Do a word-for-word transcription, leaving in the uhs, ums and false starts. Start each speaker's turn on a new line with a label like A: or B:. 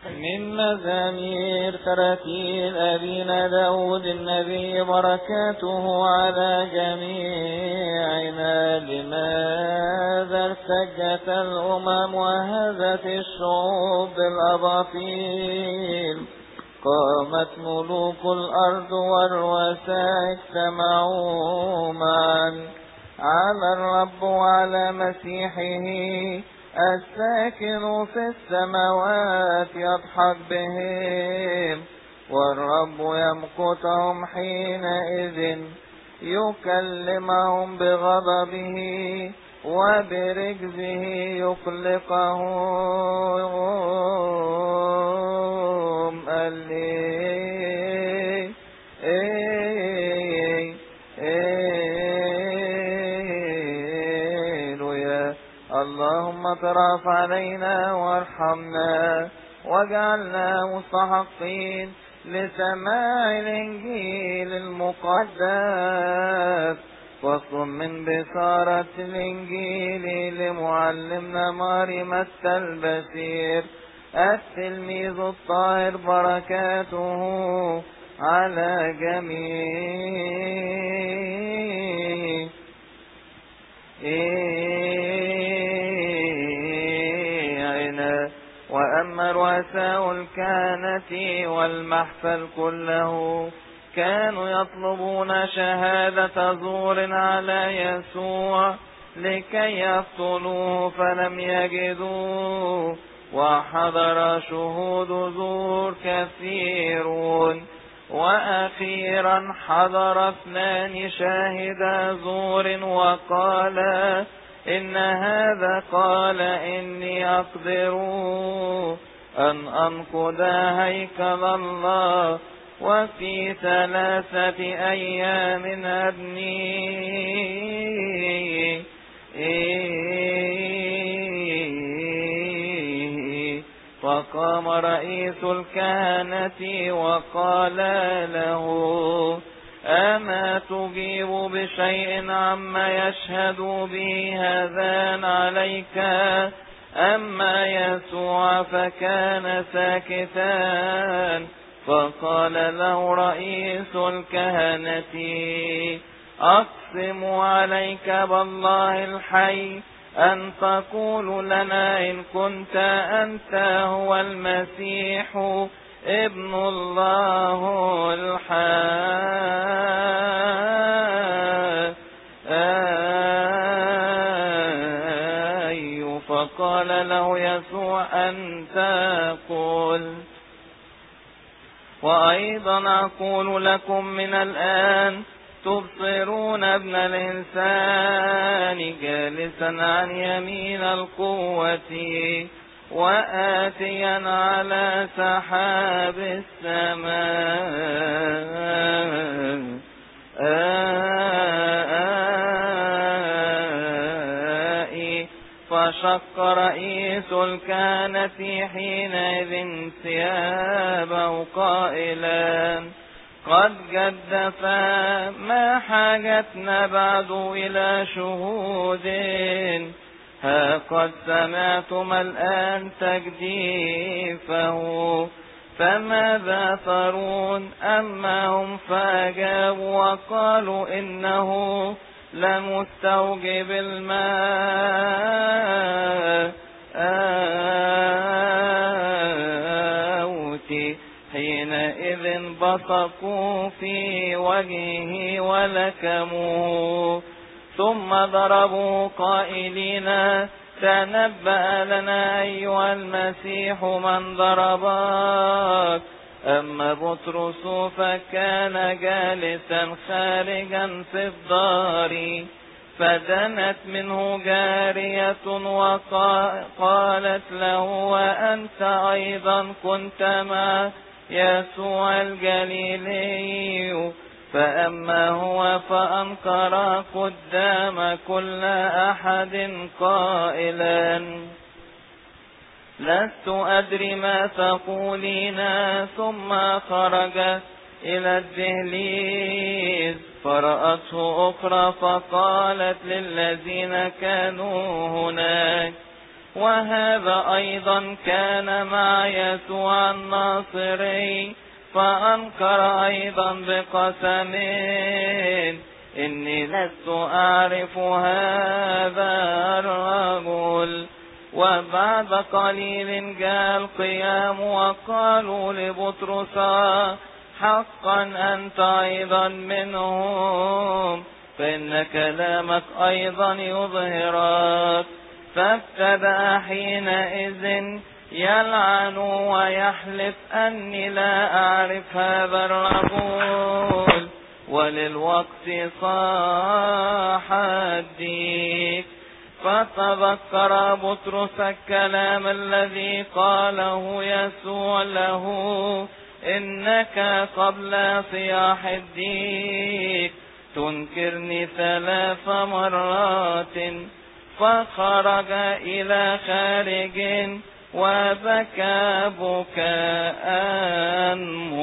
A: من مزامير ترتيل أبينا داود النبي بركاته على جميعنا. لماذا ارتجت الأمم وهزت الشعوب بالأباطيل؟ قامت ملوك الأرض والرؤساء اجتمعوا معا على الرب وعلى مسيحه الساكن في السماوات يضحك بهم، والرب يمقتهم حينئذ يكلمهم بغضبه وبرجزه يقلقهم. الليلويا. اللهم ترأف علينا وارحمنا واجعلنا مستحقين لسماع الإنجيل المقدس. فصل من بشارة الإنجيل لمعلمنا مريم البشير التلميذ الطاهر بركاته على جميعنا. وأما رؤساء الكهنة والمحفل كله كانوا يطلبون شهادة زور على يسوع لكي يقتلوه فلم يجدوه، وحضر شهود زور كثيرون. وأخيرا حضر اثنان شاهدا زور وقال إن هذا قال إني أقدر أن أنقض هيكل الله وفي ثلاثة أيام أبنيه. فقام رئيس الكهنة وقال له أما تجيب بشيء عما يشهد به هذان عليك؟ أما يسوع فكان ساكتا. فقال له رئيس الكهنة أقسم عليك بالله الحي أن تقول لنا إن كنت أنت هو المسيح ابن الله الحي. فقال له يسوع أنت قل. وأيضا أقول لكم من الآن تبصرون ابن الإنسان جالسا عن يمين القوة وآتيا على سحاب السماء. فشق رئيس الكهنة حينئذ ثيابه قائلا قد جدف، ما حاجتنا بعد إلى شهود؟ ها قد سمعتم الآن تجديفه، فماذا ترون؟ أما هم فأجابوا وقالوا إنه لمستوجب الماء أوتي. حينئذ بصقوا في وجهه ولكموه، ثم ضربوا قائلين تنبأ لنا أيها المسيح من ضربك. أما بطرس فكان جالسا خارجا في الدار، فدنت منه جارية وقالت له وأنت أيضا كنت مع يسوع الجليلي. فأما هو فأنكر قدام كل أحد قائلا لست أدري ما تقولين. ثم خرج إلى الدهليز فرأته أخرى فقالت للذين كانوا هناك وهذا أيضا كان مع يسوع الناصري، فأنكر أيضا بقسم: إني لست أعرف هذا الرجل. وبعد قليل جاء القيام وقالوا لبطرس: حقا أنت أيضا منهم، فإن كلامك أيضا يظهرك. فابتدأ حينئذ يلعن ويحلف أني لا أعرف هذا الرجل، وللوقت صاح الديك. فتذكر بطرس الكلام الذي قاله يسوع له: إنك قبل صياح الديك تنكرني ثلاث مرات. فخرج إلى خارج وبكى بكاء